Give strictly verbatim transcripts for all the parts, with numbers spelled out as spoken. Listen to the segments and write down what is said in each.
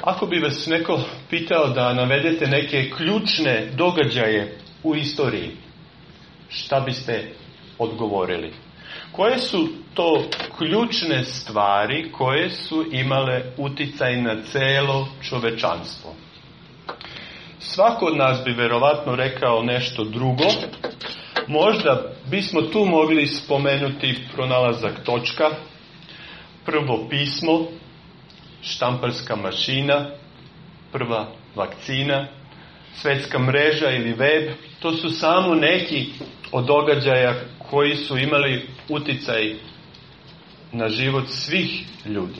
Ako bi vas neko pitao da navedete neke ključne događaje u istoriji, šta biste odgovorili? Koje su to ključne stvari koje su imale uticaj na celo čovečanstvo? Svako od nas bi verovatno rekao nešto drugo. Možda bismo tu mogli spomenuti pronalazak točka, prvo pismo, štamparska mašina, prva vakcina, svetska mreža ili web. To su samo neki od događaja koji su imali uticaj na život svih ljudi.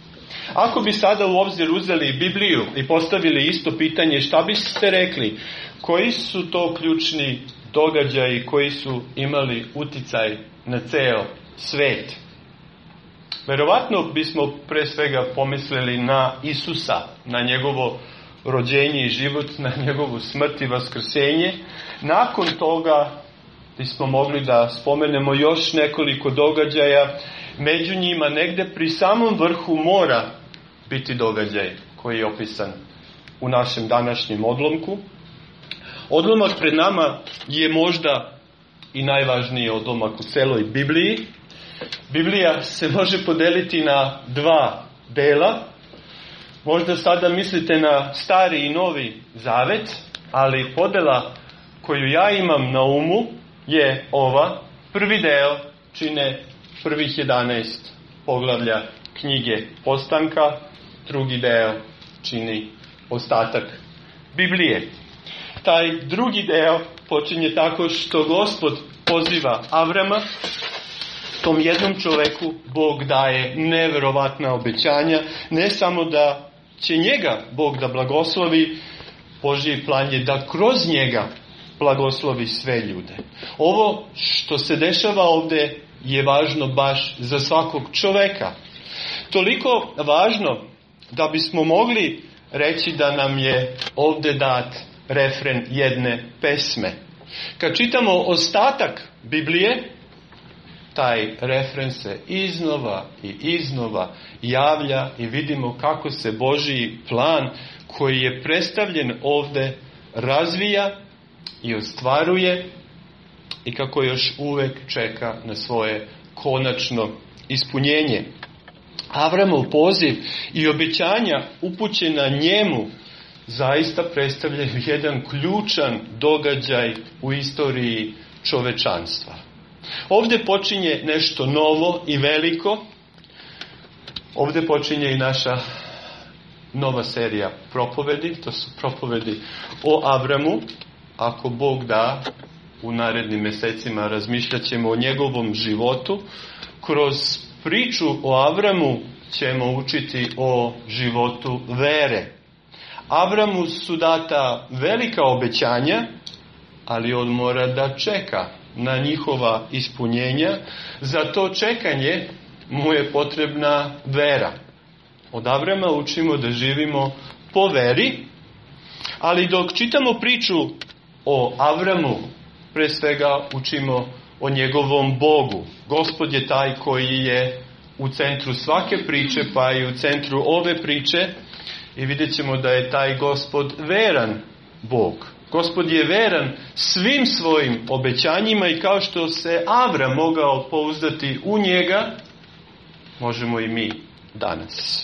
Ako bi sada u obzir uzeli Bibliju i postavili isto pitanje, šta biste rekli? Koji su to ključni događaji koji su imali uticaj na ceo svet? Verovatno bismo pre svega pomislili na Isusa, na njegovo rođenje i život, na njegovu smrt i vaskrsenje. Nakon toga bismo mogli da spomenemo još nekoliko događaja. Među njima negde pri samom vrhu mora biti događaj koji je opisan u našem današnjem odlomku. Odlomak pred nama je možda i najvažniji odlomak u celoj Bibliji. Biblija se može podeliti na dva dela. Možda sada mislite na Stari i Novi Zavet, ali podela koju ja imam na umu je ova. Prvi deo čine prvih jedanaest poglavlja knjige Postanka, drugi deo čini ostatak Biblije. Taj drugi deo počinje tako što Gospod poziva Avrama. Tom jednom čoveku Bog daje neverovatna obećanja, ne samo da će njega Bog da blagoslovi, Božji plan je da kroz njega blagoslovi sve ljude. Ovo što se dešava ovde je važno baš za svakog čoveka. Toliko važno da bismo mogli reći da nam je ovde dat refren jedne pesme. Kad čitamo ostatak Biblije, taj refren se iznova i iznova javlja i vidimo kako se Božji plan koji je predstavljen ovde razvija i ostvaruje i kako još uvek čeka na svoje konačno ispunjenje. Avramov poziv i obećanja upućena njemu zaista predstavljaju jedan ključan događaj u istoriji čovečanstva. Ovde počinje nešto novo i veliko. Ovde počinje i naša nova serija propovedi. To su propovedi o Avramu. Ako Bog da, u narednim mesecima razmišljat ćemo o njegovom životu. Kroz priču o Avramu ćemo učiti o životu vere. Avramu su data velika obećanja, ali on mora da čeka na njihova ispunjenja. Za to čekanje mu je potrebna vera. Od Avrama učimo da živimo po veri, ali dok čitamo priču o Avramu, pre svega učimo o njegovom Bogu. Gospod je taj koji je u centru svake priče, pa i u centru ove priče, i vidjet ćemo da je taj Gospod veran Bog. Gospod je veran svim svojim obećanjima i kao što se Avram mogao pouzdati u njega, možemo i mi danas.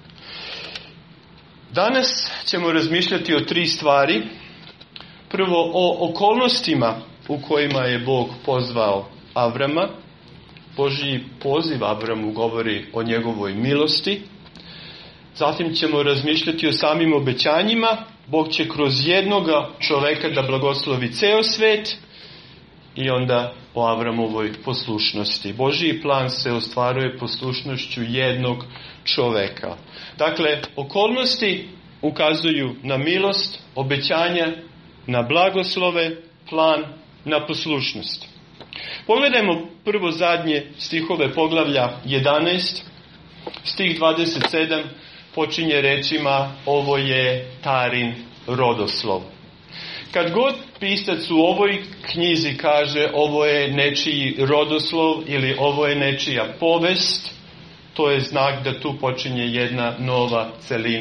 Danas ćemo razmišljati o tri stvari. Prvo, o okolnostima u kojima je Bog pozvao Avrama. Božji poziv Avramu govori o njegovoj milosti. Zatim ćemo razmišljati o samim obećanjima. Bog će kroz jednoga čoveka da blagoslovi ceo svet. I onda o Avramovoj poslušnosti. Božji plan se ostvaruje poslušnošću jednog čoveka. Dakle, okolnosti ukazuju na milost, obećanja, na blagoslove, plan, na poslušnost. Pogledajmo prvo zadnje stihove poglavlja jedanaest, stih dvadeset sedam počinje rečima: ovo je Tarin rodoslov. Kad god pisac u ovoj knjizi kaže ovo je nečiji rodoslov ili ovo je nečija povest, to je znak da tu počinje jedna nova celina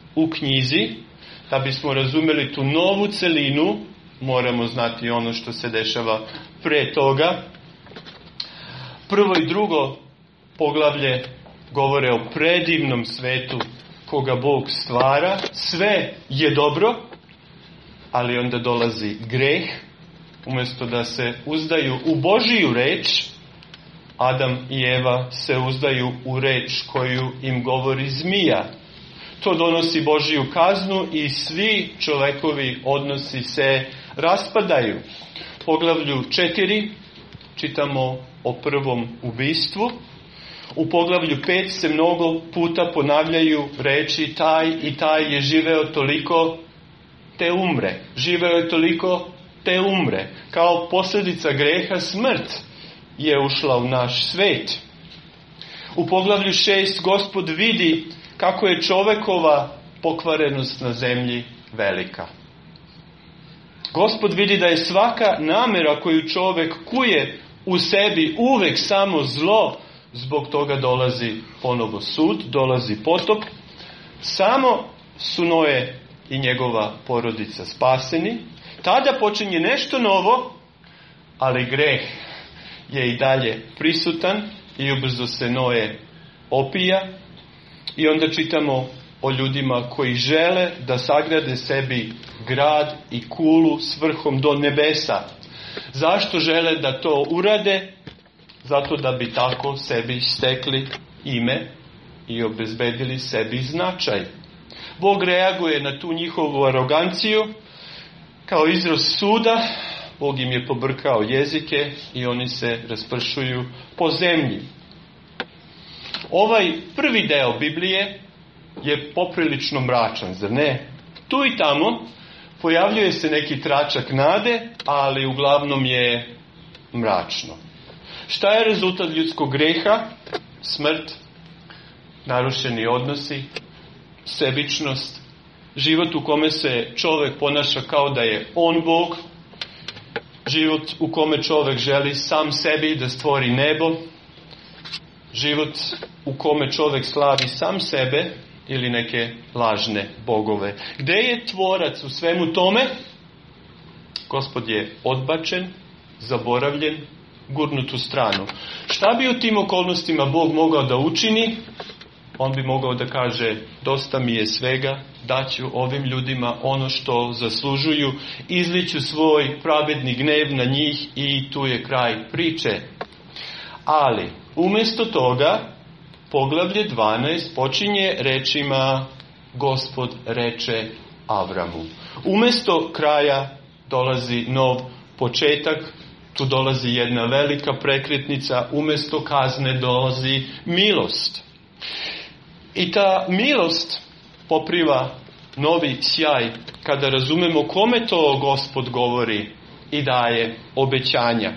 u knjizi. Da bismo razumeli tu novu celinu, moramo znati ono što se dešava pre toga. Prvo i drugo poglavlje govore o predivnom svetu koga Bog stvara. Sve je dobro, ali onda dolazi greh. Umjesto da se uzdaju u Božiju reč, Adam i Eva se uzdaju u reč koju im govori zmija. To donosi Božiju kaznu i svi čovekovi odnosi se raspadaju. U poglavlju četiri čitamo o prvom ubistvu. U poglavlju pet se mnogo puta ponavljaju reči taj i taj je živeo toliko, te umre. Živeo je toliko, te umre. Kao posljedica greha smrt je ušla u naš svet. U poglavlju šest Gospod vidi kako je čovekova pokvarenost na zemlji velika. Gospod vidi da je svaka namjera koju čovek kuje u sebi uvek samo zlo, zbog toga dolazi ponovo sud, dolazi potop. Samo su Noe i njegova porodica spaseni. Tada počinje nešto novo, ali greh je i dalje prisutan i ubrzo se Noe opija. I onda čitamo o ljudima koji žele da sagrade sebi grad i kulu s vrhom do nebesa. Zašto žele da to urade? Zato da bi tako sebi stekli ime i obezbedili sebi značaj. Bog reaguje na tu njihovu aroganciju kao izraz suda. Bog im je pobrkao jezike i oni se raspršuju po zemlji. Ovaj prvi deo Biblije je poprilično mračan, zar ne? Tu i tamo pojavljuje se neki tračak nade, ali uglavnom je mračno. Šta je rezultat ljudskog greha? Smrt, narušeni odnosi, sebičnost, život u kome se čovjek ponaša kao da je on Bog, život u kome čovjek želi sam sebi da stvori nebo, život u kome čovjek slavi sam sebe ili neke lažne bogove. Gde je tvorac u svemu tome? Gospod je odbačen, zaboravljen, gurnut u stranu. Šta bi u tim okolnostima Bog mogao da učini? On bi mogao da kaže, dosta mi je svega, daću ovim ljudima ono što zaslužuju, izliću svoj pravedni gnev na njih i tu je kraj priče. Ali, umjesto toga, poglavlje dvanaest počinje rečima Gospod reče Avramu. Umjesto kraja dolazi nov početak, tu dolazi jedna velika prekretnica, umjesto kazne dolazi milost. I ta milost popriva novi sjaj kada razumemo kome to Gospod govori i daje obećanja.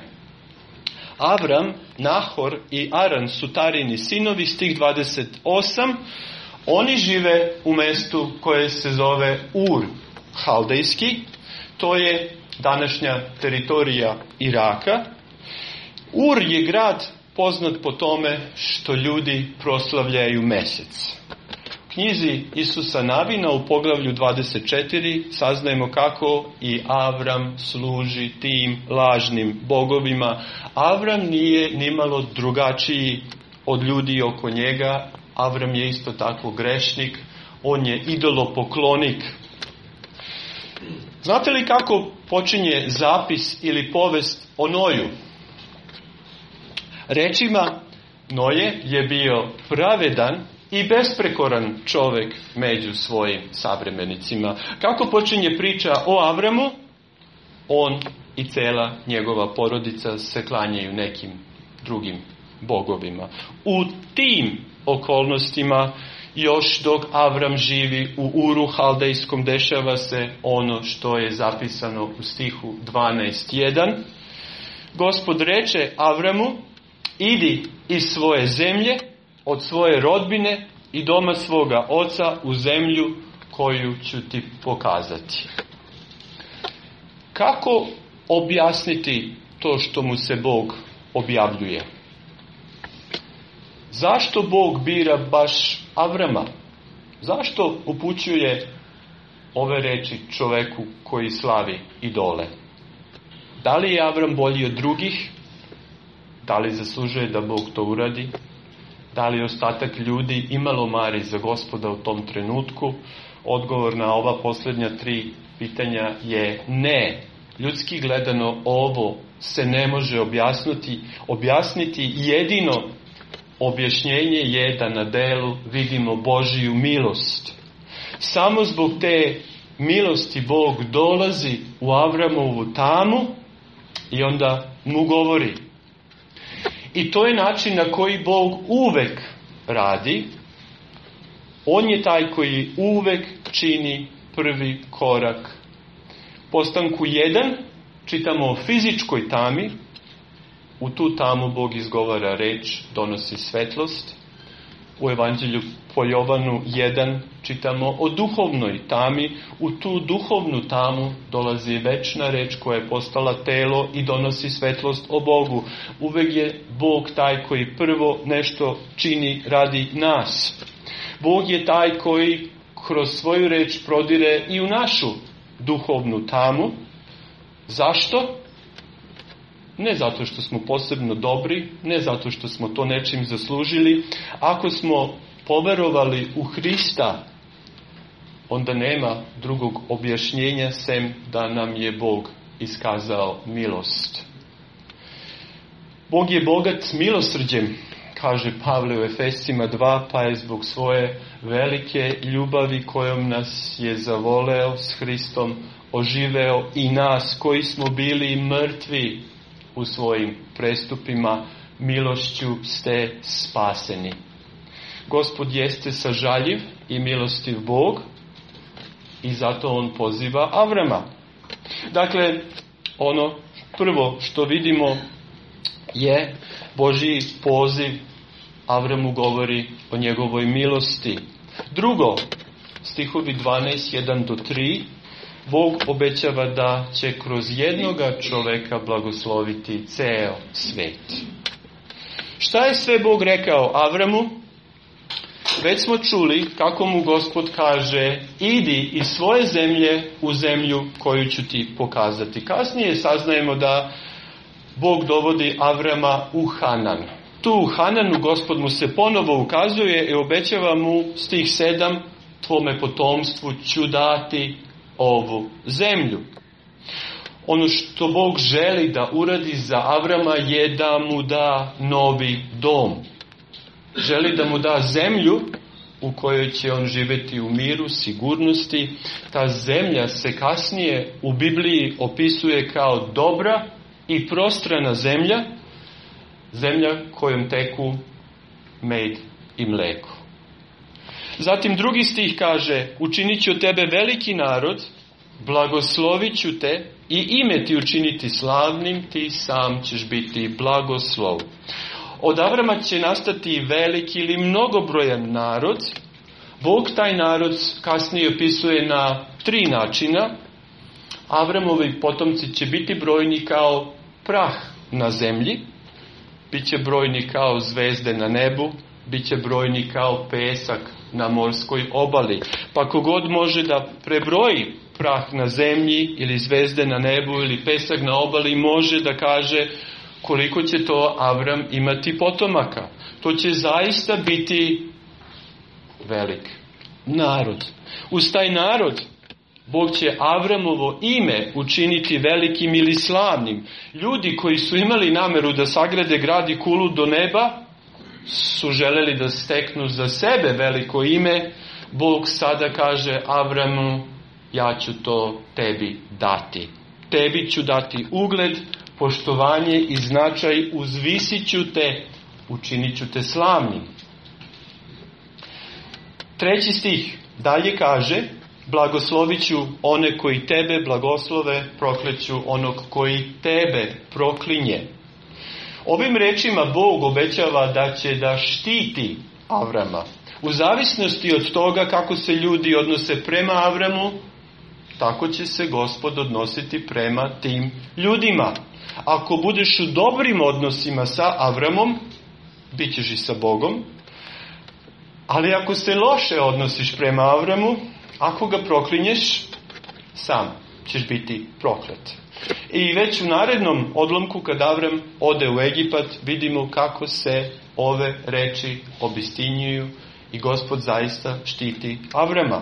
Avram, Nahor i Aran su Tarini sinovi, stih dvadeset osam. Oni žive u mestu koje se zove Ur, haldejski. To je današnja teritorija Iraka. Ur je grad poznat po tome što ljudi proslavljaju mesec. U knjizi Isusa Navina u poglavlju dvadeset četiri saznajemo kako i Avram služi tim lažnim bogovima. Avram nije nimalo drugačiji od ljudi oko njega. Avram je isto tako grešnik. On je idolopoklonik. Znate li kako počinje zapis ili povest o Noju? Rečima, Noje je bio pravedan i besprekoran čovjek među svojim savremenicima. Kako počinje priča o Avramu? On i cela njegova porodica se klanjaju nekim drugim bogovima. U tim okolnostima, još dok Avram živi u Uru haldejskom, dešava se ono što je zapisano u stihu dvanaest jedan. Gospod reče Avramu, idi iz svoje zemlje, od svoje rodbine i doma svoga oca u zemlju koju ću ti pokazati. Kako objasniti to što mu se Bog objavljuje? Zašto Bog bira baš Avrama? Zašto upućuje ove reči čoveku koji slavi idole? Da li je Avram bolji od drugih? Da li zaslužuje da Bog to uradi? Da li ostatak ljudi imalo mari za Gospoda u tom trenutku? Odgovor na ova posljednja tri pitanja je ne. Ljudski gledano ovo se ne može objasniti. Objasniti jedino objašnjenje je da na delu vidimo Božiju milost. Samo zbog te milosti Bog dolazi u Avramovu tamu i onda mu govori. I to je način na koji Bog uvek radi. On je taj koji uvek čini prvi korak. Postanku jedan čitamo o fizičkoj tami. U tu tamu Bog izgovara reč, donosi svetlost. U Evanđelju po Jovanu jedan čitamo o duhovnoj tami. U tu duhovnu tamu dolazi večna reč koja je postala telo i donosi svetlost o Bogu. Uvek je Bog taj koji prvo nešto čini radi nas. Bog je taj koji kroz svoju reč prodire i u našu duhovnu tamu. Zašto? Ne zato što smo posebno dobri, ne zato što smo to nečim zaslužili. Ako smo poverovali u Hrista, onda nema drugog objašnjenja sem da nam je Bog iskazao milost. Bog je bogat milosrđem, kaže Pavle u Efesima dva, pa je zbog svoje velike ljubavi kojom nas je zavoleo s Hristom oživeo i nas koji smo bili mrtvi u svojim prestupima, milošću ste spaseni. Gospod jeste sažaljiv i milostiv Bog i zato on poziva Avrama. Dakle, ono prvo što vidimo je Božji poziv. Avramu govori o njegovoj milosti. Drugo, stihovi dvanaest, jedan do tri, Bog obećava da će kroz jednoga čoveka blagosloviti ceo svet. Šta je sve Bog rekao Avramu? Već smo čuli kako mu Gospod kaže, idi iz svoje zemlje u zemlju koju ću ti pokazati. Kasnije saznajemo da Bog dovodi Avrama u Hanan. Tu u Hananu Gospod mu se ponovo ukazuje i obećava mu stih sedam, tvome potomstvu ću dati ovu zemlju. Ono što Bog želi da uradi za Avrama je da mu da novi dom. Želi da mu da zemlju u kojoj će on živjeti u miru, sigurnosti. Ta zemlja se kasnije u Bibliji opisuje kao dobra i prostrana zemlja, zemlja kojom teku med i mleko. Zatim drugi stih kaže, učinit ću od tebe veliki narod, blagoslovit ću te i ime ti učiniti slavnim, ti sam ćeš biti blagoslov. Od Avrama će nastati veliki ili mnogobrojan narod. Bog taj narod kasnije opisuje na tri načina. Avramovi potomci će biti brojni kao prah na zemlji, bit će brojni kao zvezde na nebu, bit će brojni kao pesak na morskoj obali. Pa kogod može da prebroji prah na zemlji ili zvezde na nebu ili pesak na obali, može da kaže koliko će to Avram imati potomaka. To će zaista biti velik narod. Uz taj narod Bog će Avramovo ime učiniti velikim ili slavnim. Ljudi koji su imali nameru da sagrade grad i kulu do neba, su želeli da steknu za sebe veliko ime. Bog sada kaže Avramu, ja ću to tebi dati. Tebi ću dati ugled, poštovanje i značaj, uzvisit ću te, učinit ću te slavnim. Treći stih dalje kaže, blagoslovit ću one koji tebe blagoslove, prokleću onog koji tebe proklinje. Ovim rečima Bog obećava da će da štiti Avrama. U zavisnosti od toga kako se ljudi odnose prema Avramu, tako će se Gospod odnositi prema tim ljudima. Ako budeš u dobrim odnosima sa Avramom, bit ćeš i sa Bogom. Ali ako se loše odnosiš prema Avramu, ako ga proklinješ, sam ćeš biti proklet. I već u narednom odlomku kad Avram ode u Egipat, vidimo kako se ove reči obistinjuju i Gospod zaista štiti Avrama.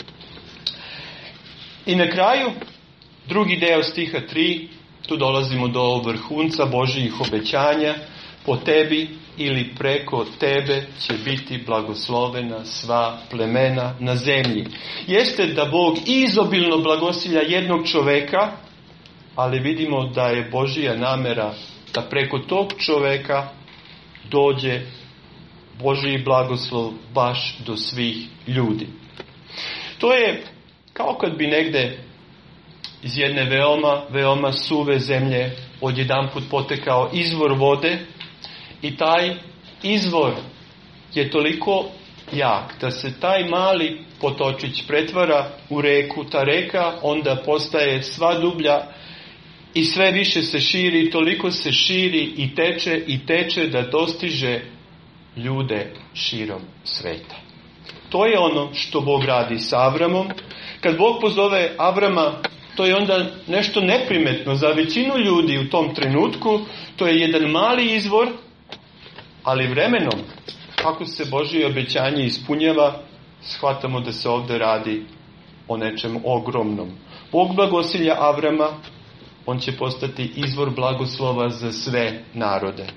I na kraju, drugi deo stiha tri, tu dolazimo do vrhunca Božjih obećanja. Po tebi ili preko tebe će biti blagoslovena sva plemena na zemlji. Jeste da Bog izobilno blagosilja jednog čoveka, ali vidimo da je Božja namera da preko tog čoveka dođe Božji blagoslov baš do svih ljudi. To je kao kad bi negde iz jedne veoma, veoma suve zemlje odjedanput potekao izvor vode i taj izvor je toliko jak da se taj mali potočić pretvara u reku. Ta reka onda postaje sva dublja i sve više se širi, toliko se širi i teče i teče da dostiže ljude širom sveta. To je ono što Bog radi sa Avramom. Kad Bog pozove Avrama, to je onda nešto neprimetno za većinu ljudi u tom trenutku. To je jedan mali izvor, ali vremenom, kako se Božje obećanje ispunjava, shvatamo da se ovdje radi o nečem ogromnom. Bog blagosilja Avrama, on će postati izvor blagoslova za sve narode.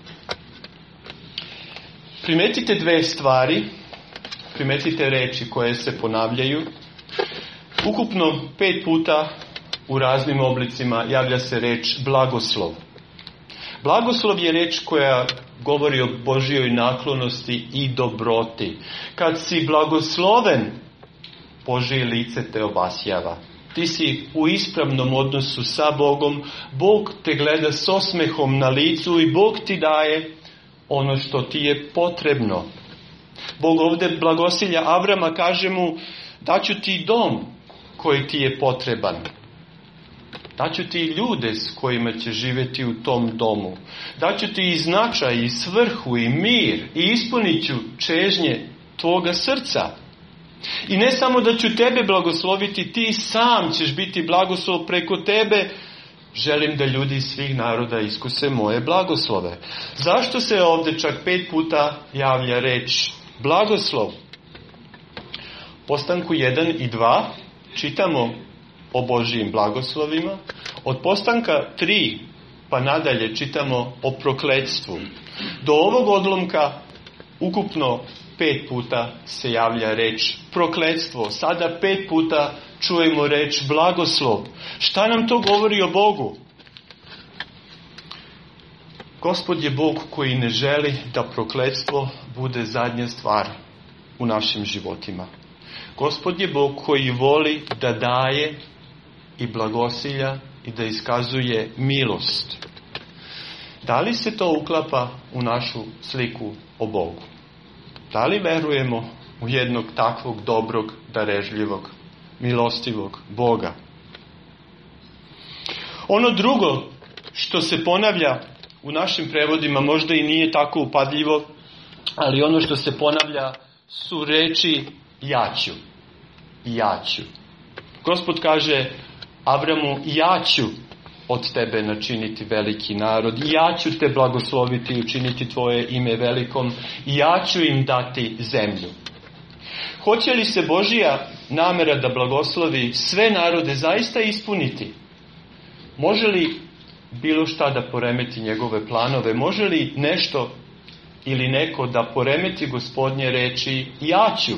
Primetite dve stvari, primetite reči koje se ponavljaju. Ukupno pet puta u raznim oblicima javlja se reč blagoslov. Blagoslov je reč koja govori o Božjoj naklonosti i dobroti. Kad si blagosloven, Božje lice te obasjava. Ti si u ispravnom odnosu sa Bogom, Bog te gleda s osmehom na licu i Bog ti daje ono što ti je potrebno. Bog ovdje blagosilja Avrama, kaže mu, daću ti dom koji ti je potreban. Daću ti ljude s kojima će živjeti u tom domu. Daću ti i značaj, i svrhu, i mir, i ispunit ću čežnje tvoga srca. I ne samo da ću tebe blagosloviti, ti sam ćeš biti blagoslov preko tebe. Želim da ljudi iz svih naroda iskuse moje blagoslove. Zašto se ovdje čak pet puta javlja reč blagoslov? Postanku jedan i dva čitamo o Božjim blagoslovima. Od postanka tri pa nadalje čitamo o prokletstvu. Do ovog odlomka ukupno pet puta se javlja reč prokletstvo. Sada pet puta čujemo reč blagoslov. Šta nam to govori o Bogu? Gospod je Bog koji ne želi da prokletstvo bude zadnja stvar u našim životima. Gospod je Bog koji voli da daje i blagosilja i da iskazuje milost. Da li se to uklapa u našu sliku o Bogu? Da li verujemo u jednog takvog dobrog, darežljivog, milostivog Boga? Ono drugo što se ponavlja u našim prevodima možda i nije tako upadljivo, ali ono što se ponavlja su reči ja ću. Ja ću. Gospod kaže Avramu, ja ću od tebe načiniti veliki narod, ja ću te blagosloviti i učiniti tvoje ime velikom, ja ću im dati zemlju. Hoće li se Božja namera da blagoslovi sve narode zaista ispuniti? Može li bilo šta da poremeti njegove planove? Može li nešto ili neko da poremeti Gospodnje reči ja ću?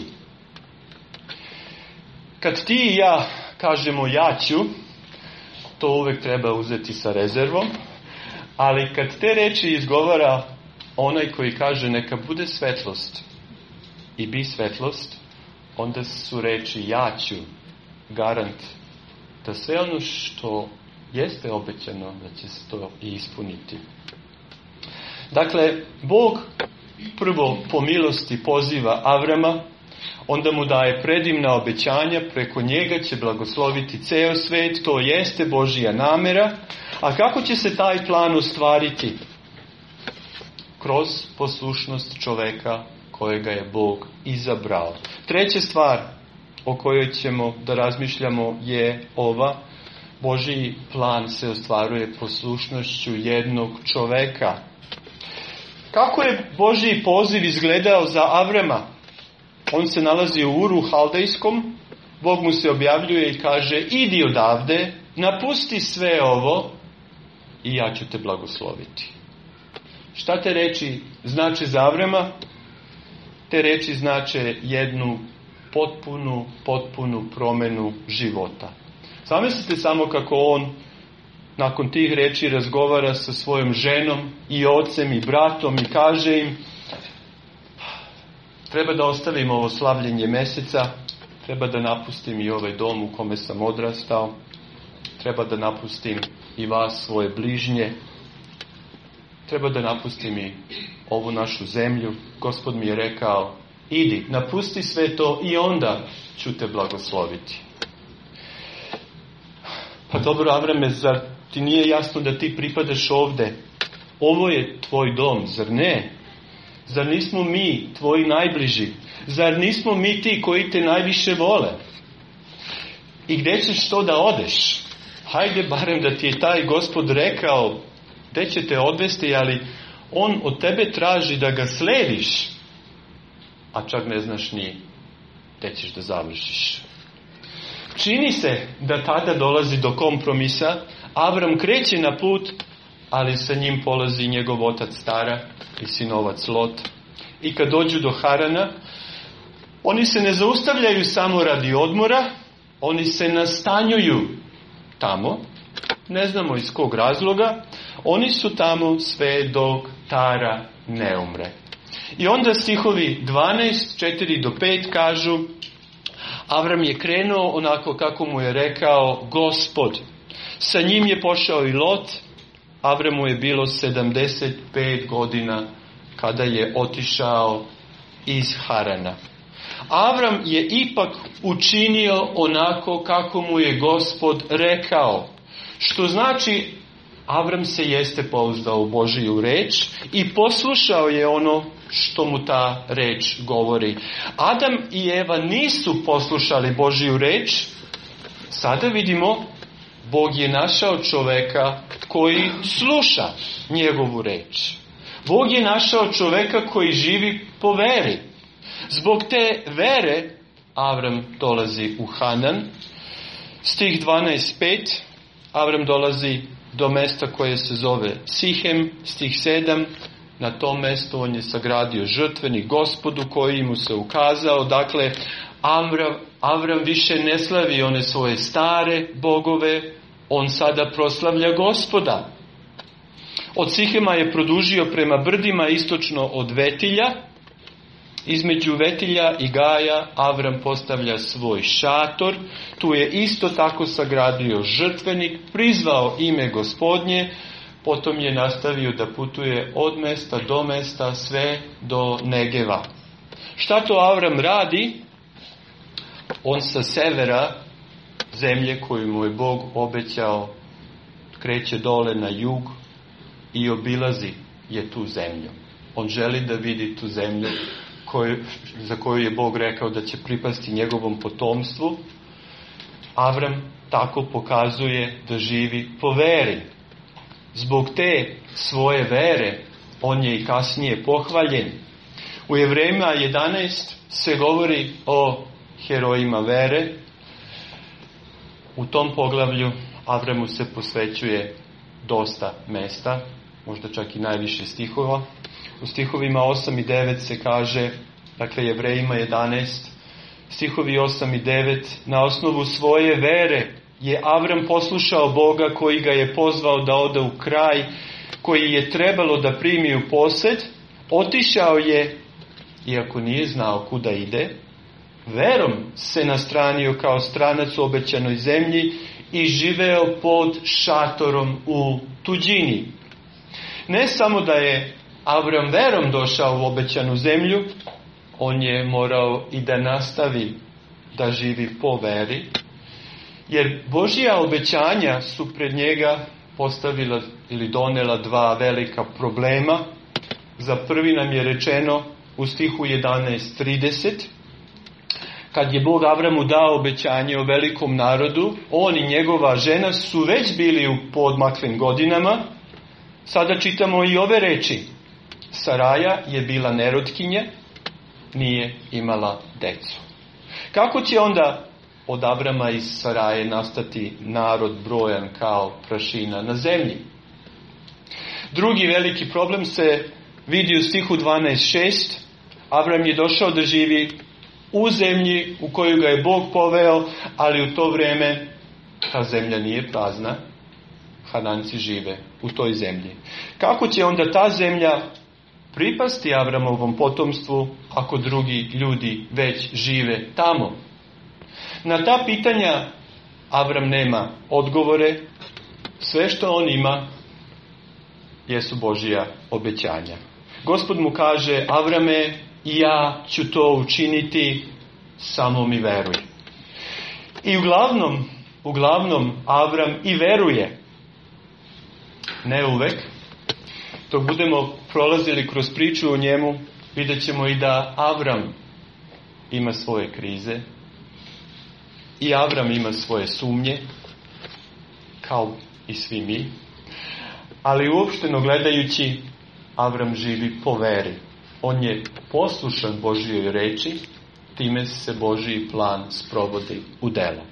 Kad ti i ja kažemo ja ću, to uvijek treba uzeti sa rezervom, ali kad te reči izgovara onaj koji kaže neka bude svetlost i bi svetlost, onda su reči ja ću garant da sve ono što jeste obećano da će se to i ispuniti. Dakle, Bog prvo po milosti poziva Avrama, onda mu daje predivna obećanja, preko njega će blagosloviti ceo svet, to jeste Božja namera. A kako će se taj plan ostvariti? Kroz poslušnost čoveka kojega je Bog izabrao. Treća stvar o kojoj ćemo da razmišljamo je ova. Božji plan se ostvaruje poslušnošću jednog čoveka. Kako je Božji poziv izgledao za Avrama? On se nalazi u Uru Haldejskom. Bog mu se objavljuje i kaže: idi odavde, napusti sve ovo i ja ću te blagosloviti. Šta te reči znače za Avrama? Te reči znače jednu potpunu, potpunu promenu života. Zamislite samo kako on nakon tih reči razgovara sa svojom ženom i ocem i bratom i kaže im: treba da ostavim ovo slavljenje meseca, treba da napustim i ovaj dom u kome sam odrastao, treba da napustim i vas, svoje bližnje, treba da napustim i ovu našu zemlju. Gospod mi je rekao: idi, napusti sve to i onda ću te blagosloviti. Pa dobro, Avrame, zar ti nije jasno da ti pripadaš ovde? Ovo je tvoj dom, zar ne? Zar nismo mi tvoji najbliži? Zar nismo mi ti koji te najviše vole? I gdje ćeš to da odeš? Hajde barem da ti je taj Gospod rekao gdje će te odvesti, ali on od tebe traži da ga slediš, a čak ne znaš ni gdje ćeš da završiš. Čini se da tada dolazi do kompromisa. Avram kreće na put, ali sa njim polazi njegov otac Tara i sinovac Lot. I kad dođu do Harana, oni se ne zaustavljaju samo radi odmora, oni se nastanjuju tamo, ne znamo iz kog razloga, oni su tamo sve dok Tara ne umre. I onda stihovi dvanaest, četiri do pet kažu: Avram je krenuo onako kako mu je rekao Gospod. Sa njim je pošao i Lot. Avramu je bilo sedamdeset pet godina kada je otišao iz Harana. Avram je ipak učinio onako kako mu je Gospod rekao. Što znači, Avram se jeste pouzdao u Božiju reč i poslušao je ono što mu ta reč govori. Adam i Eva nisu poslušali Božiju reč. Sada vidimo, Bog je našao čoveka koji sluša njegovu reč. Bog je našao čoveka koji živi po veri. Zbog te vere Avram dolazi u Hanan. Stih dvanaest pet. Avram dolazi do mesta koje se zove Sihem. Stih sedam. Na tom mjestu on je sagradio žrtvenik Gospodu koji mu se ukazao. Dakle, Avram, Avram više ne slavi one svoje stare bogove, on sada proslavlja Gospoda. Od Sihema je produžio prema brdima istočno od Vetilja. Između Vetilja i Gaja Avram postavlja svoj šator. Tu je isto tako sagradio žrtvenik, prizvao ime Gospodnje, potom je nastavio da putuje od mesta do mesta sve do Negeva. Šta to Avram radi? On sa severa zemlje koju mu je Bog obećao kreće dole na jug i obilazi je tu zemlju. On želi da vidi tu zemlju koju, za koju je Bog rekao da će pripasti njegovom potomstvu. Avram tako pokazuje da živi po veri. Zbog te svoje vere on je i kasnije pohvaljen. U Jevrejima jedanaest se govori o herojima vere. U tom poglavlju Avramu se posvećuje dosta mesta, možda čak i najviše stihova. U stihovima osam i devet se kaže, dakle Jevrejima jedanaest, stihovi osam i devet, na osnovu svoje vere je Avram poslušao Boga koji ga je pozvao da ode u kraj koji je trebalo da primi u posjed. Otišao je, iako nije znao kuda ide, verom se nastranio kao stranac u obećanoj zemlji i živeo pod šatorom u tuđini. Ne samo da je Avram verom došao u obećanu zemlju, on je morao i da nastavi da živi po veri, jer Božja obećanja su pred njega postavila ili donela dva velika problema. Za prvi nam je rečeno u stihu jedanaest trideset. Kad je Bog Avramu dao obećanje o velikom narodu, on i njegova žena su već bili u poodmaklim godinama. Sada čitamo i ove reči. Saraja je bila nerotkinja, nije imala decu. Kako će onda od Avrama iz Saraje nastati narod brojan kao prašina na zemlji? Drugi veliki problem se vidi u stihu dvanaest šest. Avram je došao da živi u zemlji u koju ga je Bog poveo, ali u to vrijeme ta zemlja nije prazna. Hananci žive u toj zemlji. Kako će onda ta zemlja pripasti Avramovom potomstvu ako drugi ljudi već žive tamo? Na ta pitanja Avram nema odgovore. Sve što on ima jesu Božja obećanja. Gospod mu kaže: Avrame, ja ću to učiniti, samo mi veruj. I uglavnom, uglavnom Avram i veruje. Ne uvek. Dok budemo prolazili kroz priču o njemu, vidjet ćemo i da Avram ima svoje krize. I Avram ima svoje sumnje, kao i svi mi. Ali uopšteno gledajući, Avram živi po veri. On je poslušan Božjoj reči, time se Božji plan sprovodi u delo.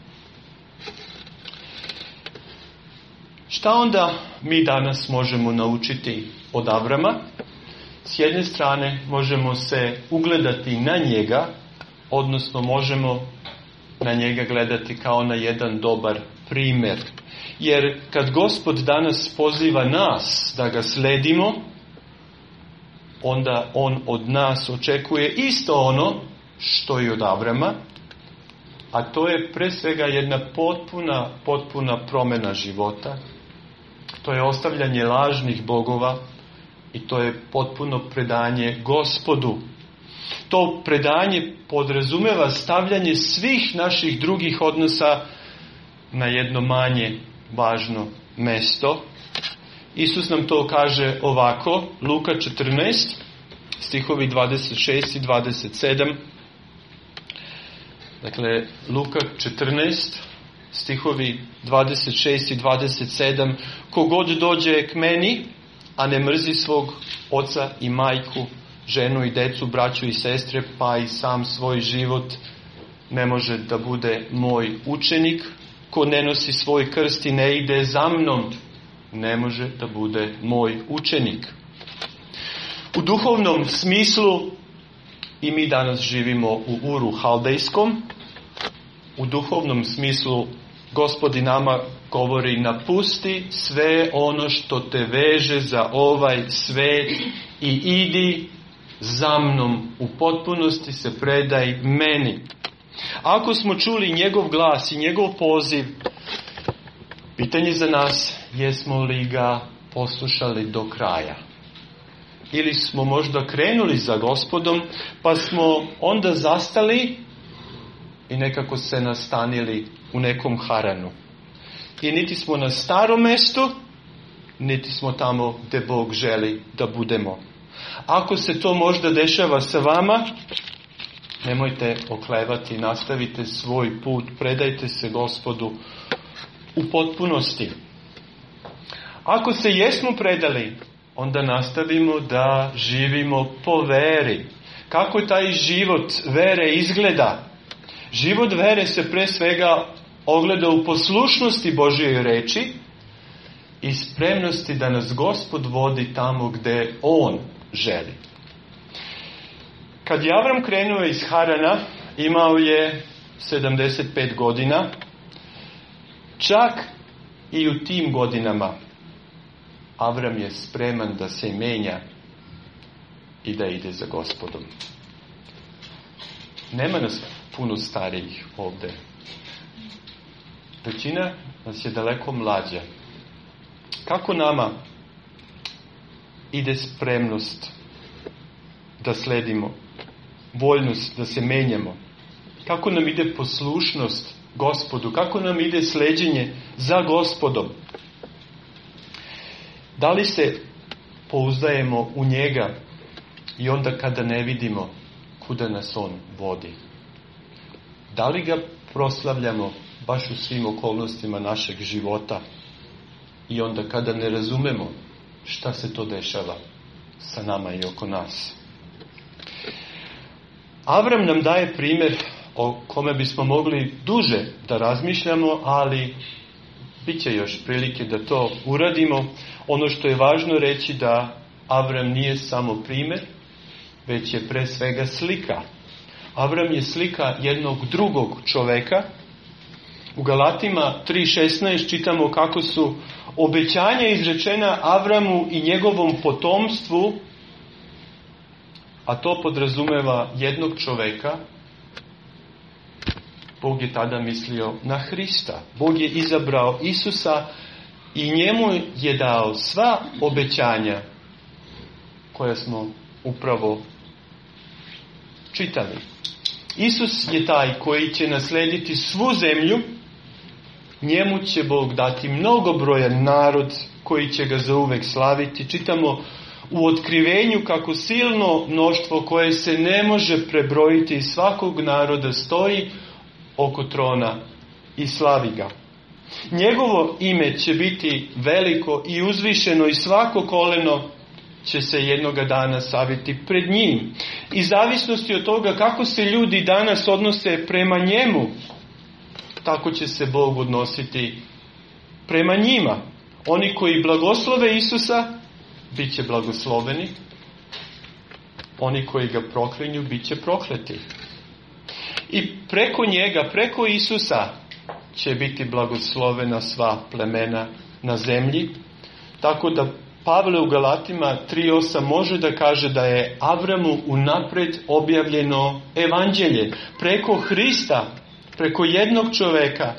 Šta onda mi danas možemo naučiti od Avrama? S jedne strane možemo se ugledati na njega, odnosno možemo na njega gledati kao na jedan dobar primjer. Jer kad Gospod danas poziva nas da ga sledimo, onda on od nas očekuje isto ono što i od Avrama, a to je pre svega jedna potpuna, potpuna promjena života. To je ostavljanje lažnih bogova i to je potpuno predanje Gospodu. To predanje podrazumeva stavljanje svih naših drugih odnosa na jedno manje važno mesto. Isus nam to kaže ovako, Luka četrnaest, stihovi dvadeset šest i dvadeset sedam. Dakle, Luka četrnaest, stihovi dvadeset šest i dvadeset sedam. Kogod dođe k meni, a ne mrzi svog oca i majku, ženu i decu, braću i sestre, pa i sam svoj život, ne može da bude moj učenik. Ko ne nosi svoj krst i ne ide za mnom, ne može da bude moj učenik. U duhovnom smislu i mi danas živimo u Uru Haldejskom. U duhovnom smislu Gospod i nama govori: napusti sve ono što te veže za ovaj svet i idi za mnom, u potpunosti se predaj meni. Ako smo čuli njegov glas i njegov poziv, pitanje za nas: jesmo li ga poslušali do kraja? Ili smo možda krenuli za Gospodom, pa smo onda zastali i nekako se nastanili u nekom Haranu. I niti smo na starom mjestu, niti smo tamo gdje Bog želi da budemo. Ako se to možda dešava sa vama, nemojte oklevati, nastavite svoj put, predajte se Gospodu u potpunosti. Ako se jesmo predali, onda nastavimo da živimo po veri. Kako taj život vere izgleda? Život vere se pre svega ogleda u poslušnosti Božjoj reči i spremnosti da nas Gospod vodi tamo gdje On želi. Kad je Avram krenuo iz Harana, imao je sedamdeset pet godina. Čak i u tim godinama Avram je spreman da se menja i da ide za Gospodom. Nema nas puno starijih ovdje. Većina nas je daleko mlađa. Kako nama ide spremnost da sledimo, voljnost da se menjamo? Kako nam ide poslušnost Gospodu? Kako nam ide sleđenje za Gospodom? Da li se pouzdajemo u njega i onda kada ne vidimo kuda nas on vodi. Da li ga proslavljamo baš u svim okolnostima našeg života i onda kada ne razumemo šta se to dešava sa nama i oko nas? Avram nam daje primjer o kome bismo mogli duže da razmišljamo, ali bit će još prilike da to uradimo. Ono što je važno reći da Avram nije samo primjer, već je pre svega slika. Avram je slika jednog drugog čoveka. U Galatima tri šesnaest čitamo kako su obećanja izrečena Avramu i njegovom potomstvu, a to podrazumeva jednog čoveka. Bog je tada mislio na Hrista. Bog je izabrao Isusa i njemu je dao sva obećanja koja smo upravo čitali. Isus je taj koji će naslediti svu zemlju. Njemu će Bog dati mnogobrojan narod koji će ga zauvek slaviti. Čitamo u Otkrivenju kako silno mnoštvo koje se ne može prebrojiti iz svakog naroda stoji oko trona i slavi ga. Njegovo ime će biti veliko i uzvišeno i svako koleno će se jednoga dana saviti pred njim. I zavisnosti od toga kako se ljudi danas odnose prema njemu, tako će se Bog odnositi prema njima. Oni koji blagoslove Isusa, bit će blagosloveni. Oni koji ga proklinju, bit će prokleti. I preko njega, preko Isusa, će biti blagoslovena sva plemena na zemlji. Tako da Pavle u Galatima tri osam može da kaže da je Avramu unapred objavljeno evanđelje. Preko Hrista, preko jednog čoveka,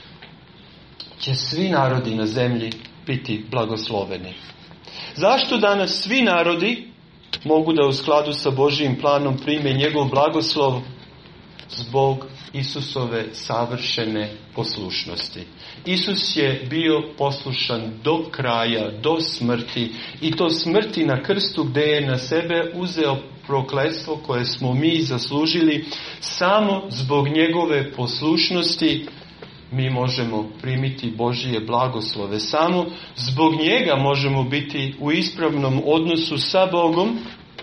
će svi narodi na zemlji biti blagosloveni. Zašto danas svi narodi mogu da u skladu sa Božijim planom prime njegov blagoslov? Zbog Isusove savršene poslušnosti. Isus je bio poslušan do kraja, do smrti, i to smrti na krstu gdje je na sebe uzeo prokletstvo koje smo mi zaslužili. Samo zbog njegove poslušnosti mi možemo primiti Božije blagoslove. Samo zbog njega možemo biti u ispravnom odnosu sa Bogom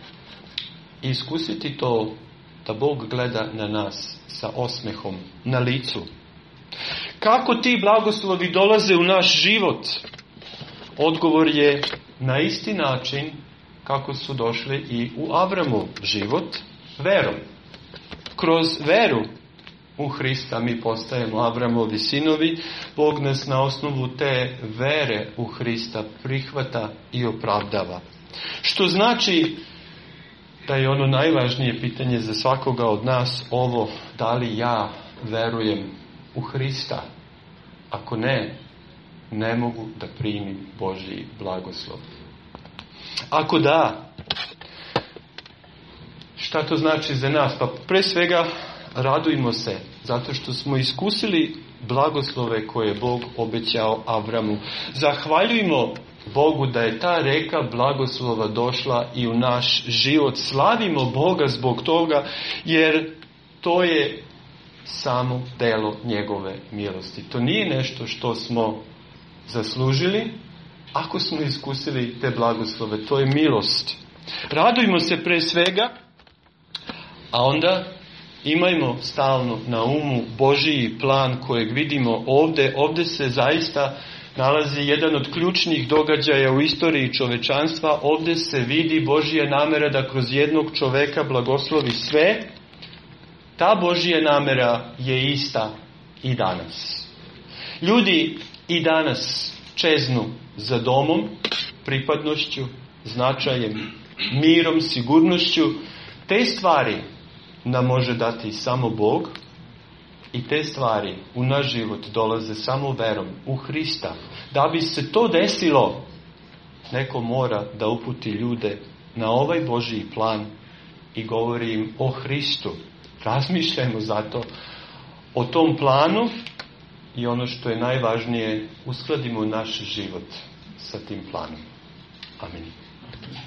i iskusiti to da Bog gleda na nas sa osmehom na licu. Kako ti blagoslovi dolaze u naš život? Odgovor je na isti način kako su došli i u Avramov život, verom. Kroz veru u Hrista mi postajemo Avramovi sinovi. Bog nas na osnovu te vere u Hrista prihvata i opravdava. Što znači da je ono najvažnije pitanje za svakoga od nas ovo: da li ja verujem u Hrista? Ako ne, ne mogu da primim Božji blagoslov. Ako da, šta to znači za nas? Pa pre svega radujmo se zato što smo iskusili blagoslove koje je Bog obećao Avramu. Zahvaljujmo Bogu da je ta reka blagoslova došla i u naš život. Slavimo Boga zbog toga, jer to je samo delo njegove milosti. To nije nešto što smo zaslužili. Ako smo iskusili te blagoslove, to je milost. Radujmo se pre svega, a onda imajmo stalno na umu Božiji plan kojeg vidimo ovdje. Ovdje se zaista nalazi jedan od ključnih događaja u istoriji čovečanstva. Ovdje se vidi Božija namera da kroz jednog čoveka blagoslovi sve. Ta Božija namera je ista i danas. Ljudi i danas čeznu za domom, pripadnošću, značajem, mirom, sigurnošću. Te stvari nam može dati samo Bog i te stvari u naš život dolaze samo verom u Hrista. Da bi se to desilo, neko mora da uputi ljude na ovaj Božji plan i govori im o Hristu. Razmišljajmo zato o tom planu i ono što je najvažnije, uskladimo naš život sa tim planom. Amen.